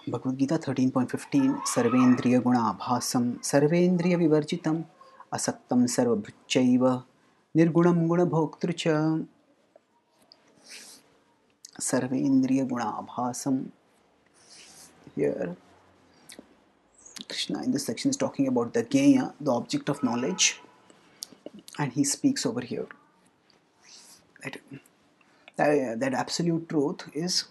Bhagavad Gita 13.15 Sarvendriya Guna Abhasam Sarvendriya Vivarjitam Asaktam Sarvabhuchaiva Nirgunam Guna Bhoktrucha. Sarvendriya Guna Abhasam. Here Krishna in this section is talking about the Gaya, the object of knowledge, and he speaks over here that absolute truth is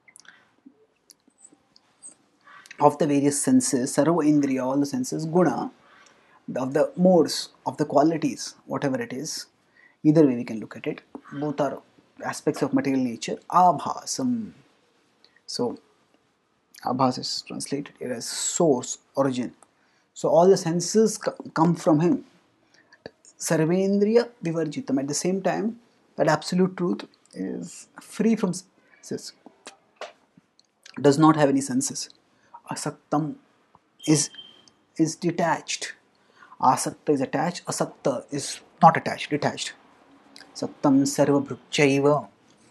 of the various senses, Sarva Indriya, all the senses, Guna, of the modes, of the qualities, whatever it is. Either way we can look at it. Both are aspects of material nature. Abhasam. So, Abhas is translated here as source, origin. So, all the senses come from him. Sarvendriya Vivarjitam. At the same time, that absolute truth is free from senses. Does not have any senses. Asaktam is detached. Asakta is attached. Asakta is not attached, detached. Saktam sarva bhrukchaiva.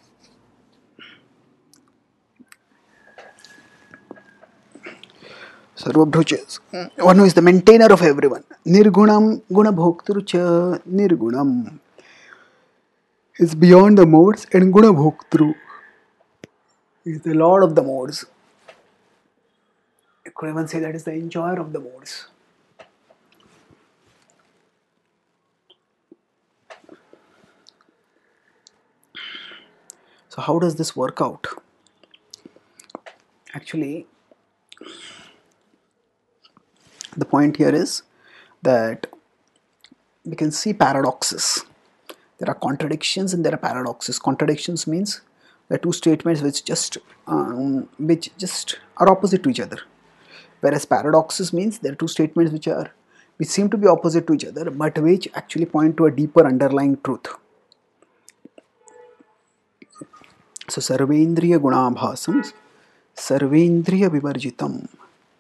Sarva bhruches. One who is the maintainer of everyone. Nirgunam guna bhoktrucha. Nirgunam is beyond the modes, and guna bhoktru is the lord of the modes. You could even say that is the enjoyer of the modes. So how does this work out? Actually, the point here is that we can see paradoxes. There are contradictions and there are paradoxes. Contradictions means there are two statements which just are opposite to each other. Whereas paradoxes means there are two statements which seem to be opposite to each other, but which actually point to a deeper underlying truth. So Sarvendriya Gunabhasam, Sarvendriya Vivarjitam.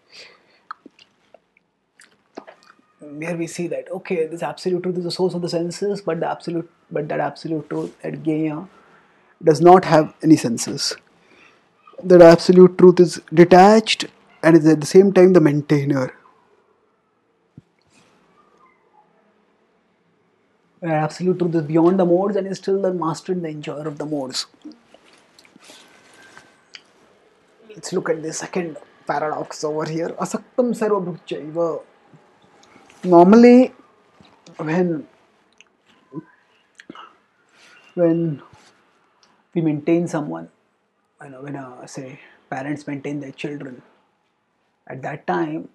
Here we see that this absolute truth is the source of the senses, but that absolute truth at Gaya does not have any senses. That absolute truth is detached and is at the same time the maintainer. That absolute truth is beyond the modes and is still the master and the enjoyer of the modes. Let's look at the second paradox over here. Asaktam sarva bhukchaiva. Normally, when we maintain someone, when say parents maintain their children, at that time,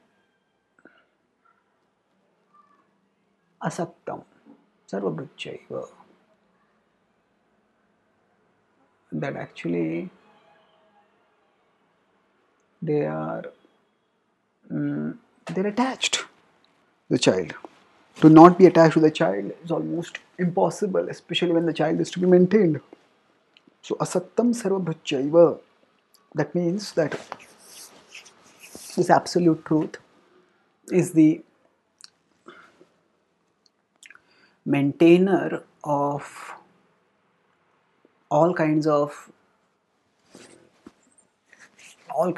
asaktam sarva bhukchaiva. That actually they're attached to the child. To not be attached to the child is almost impossible, especially when the child is to be maintained. So asaktam sarva bhukchaiva. That means that this absolute truth is the maintainer of all kinds of all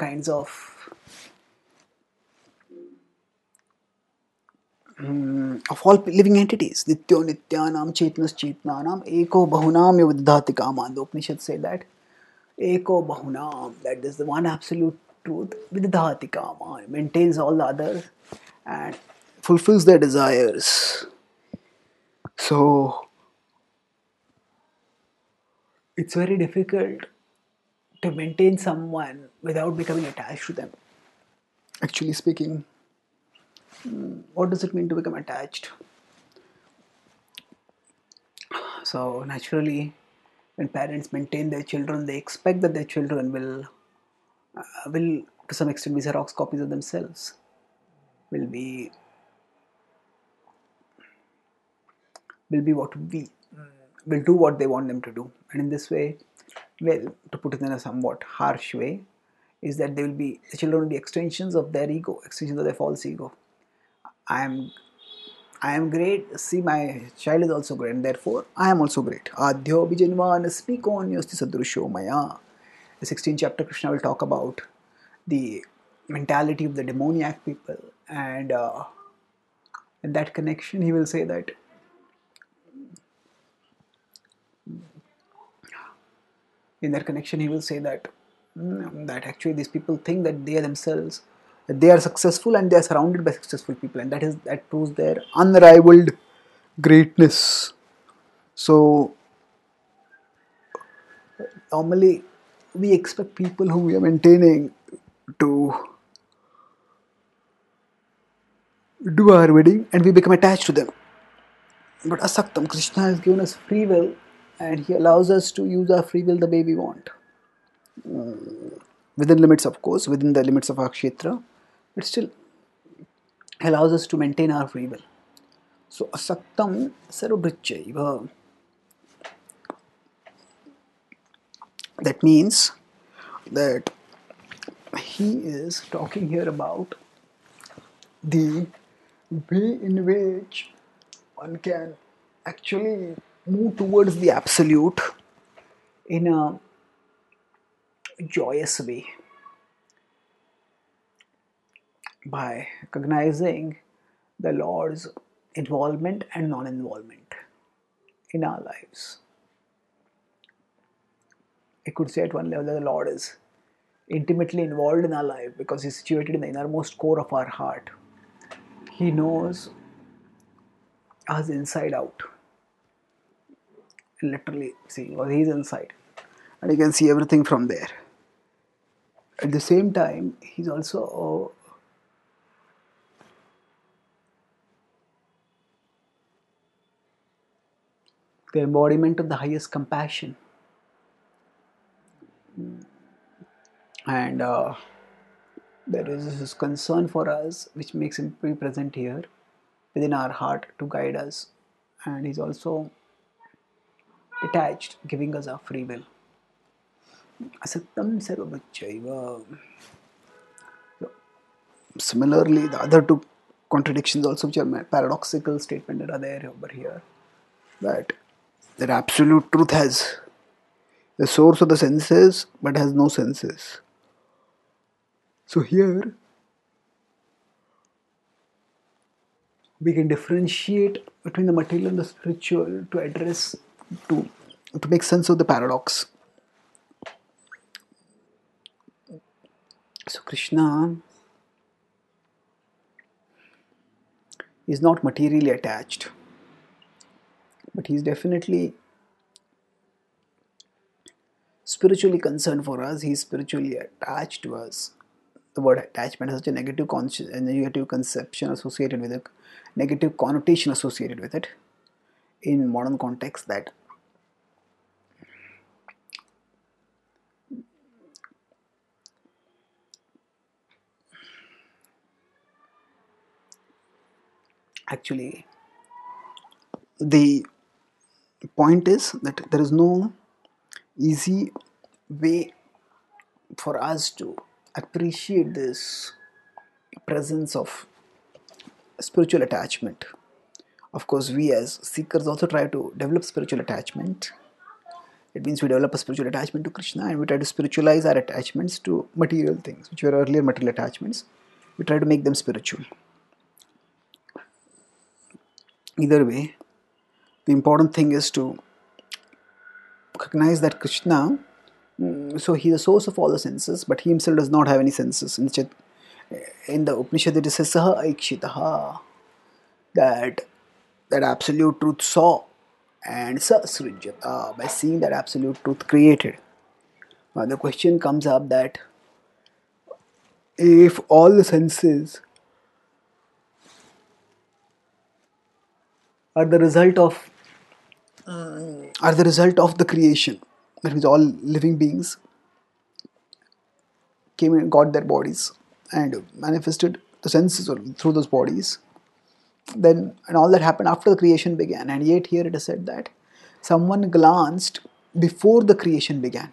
living entities. Nityo nityanam chetnas chetnanam eko bahunam yavadhati kaman. The Upanishad say that eko bahunam, that is the one absolute truth, vidhati kaman, maintains all the others and fulfills their desires. So it's very difficult to maintain someone without becoming attached to them. Actually speaking, what does it mean to become attached? So naturally, when parents maintain their children, they expect that their children will to some extent be Xerox copies of themselves, will be what we will do what they want them to do. And in this way, well, to put it in a somewhat harsh way, is that the children will be extensions of their ego, extensions of their false ego. I am great. See, my child is also great, and therefore I am also great. Adhyo bijanvan asmi konyosti sadrusho maya. The 16th chapter, Krishna will talk about the mentality of the demoniac people, and in that connection he will say that in that connection he will say that that actually these people think that they are themselves, that they are successful and they are surrounded by successful people, and that proves their unrivaled greatness. So normally we expect people whom we are maintaining to do our bidding and we become attached to them. But Asaktam, Krishna has given us free will and he allows us to use our free will the way we want. Within limits, of course, within the limits of our kshetra, but still allows us to maintain our free will. So Asaktam Sarvabhrichaiva. That means that he is talking here about the way in which one can actually move towards the absolute in a joyous way by recognizing the Lord's involvement and non-involvement in our lives. I could say at one level that the Lord is intimately involved in our life because He's situated in the innermost core of our heart. He knows us inside out. Literally, see, well, He's inside, and you can see everything from there. At the same time, He's also the embodiment of the highest compassion. And there is this concern for us which makes him be present here within our heart to guide us, and he's also detached, giving us our free will. Asaktam sarvabhachaiva. Similarly, the other two contradictions also, which are paradoxical statements that are there over here, that absolute truth has the source of the senses but has no senses. So here we can differentiate between the material and the spiritual to address to make sense of the paradox. So Krishna is not materially attached, but he is definitely spiritually concerned for us. He is spiritually attached to us. The word attachment has such a negative conception associated with it, negative connotation associated with it in modern context, that actually the point is that there is no easy way for us to appreciate this presence of spiritual attachment. Of course, we as seekers also try to develop spiritual attachment. It means we develop a spiritual attachment to Krishna and we try to spiritualize our attachments to material things, which were earlier material attachments. We try to make them spiritual. Either way, the important thing is to recognize that Krishna, so he is the source of all the senses, but he himself does not have any senses. In the Upanishad it says Saha Aikshitaha, that absolute truth saw and Sasrujyata, by seeing that absolute truth created. Now the question comes up that if all the senses are the result of the creation, that means all living beings came and got their bodies and manifested the senses through those bodies, then and all that happened after the creation began, and yet here it is said that someone glanced before the creation began.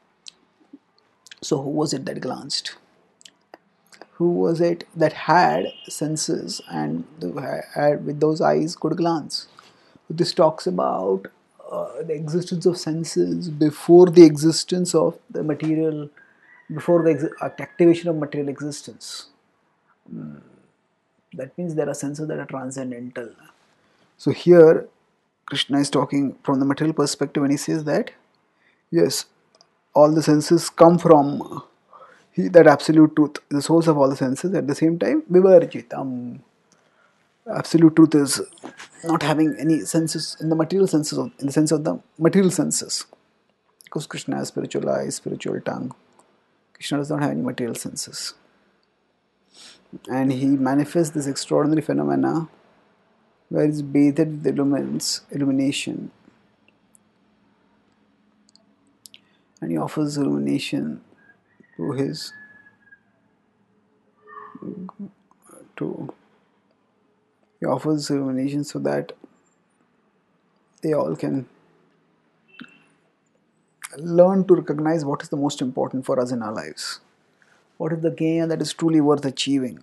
So who was it that glanced? Who was it that had senses and with those eyes could glance? This talks about the existence of senses before the existence of the material before the activation of material existence. That means there are senses that are transcendental. So here Krishna is talking from the material perspective when he says that yes, all the senses come from that absolute truth, the source of all the senses. At the same time, vivarjitam, absolute truth is not having any senses in the material senses, in the sense of the material senses. Because Krishna has spiritual eyes, spiritual tongue. Krishna does not have any material senses. And he manifests this extraordinary phenomena where he's bathed with illumination. And he offers illumination to his he offers illumination so that they all can learn to recognize what is the most important for us in our lives. What is the Gaya that is truly worth achieving?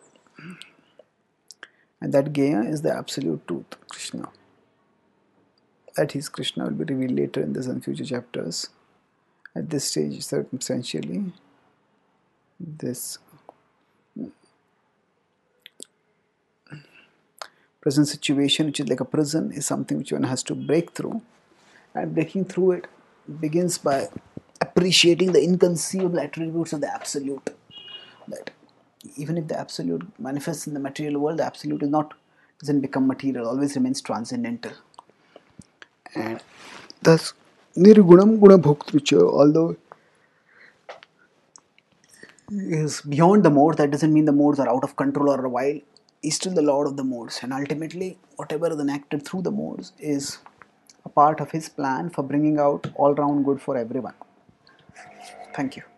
And that Gaya is the absolute truth, Krishna. That is Krishna will be revealed later in this and future chapters. At this stage, circumstantially, this present situation, which is like a prison, is something which one has to break through. And breaking through it begins by appreciating the inconceivable attributes of the absolute. That even if the absolute manifests in the material world, the absolute doesn't become material, always remains transcendental. And thus, Nirgunam Guna Bhoktrucha, although is beyond the modes, that doesn't mean the modes are out of control or wild. He's still the Lord of the modes, and ultimately, whatever is enacted through the modes is a part of his plan for bringing out all round good for everyone. Thank you.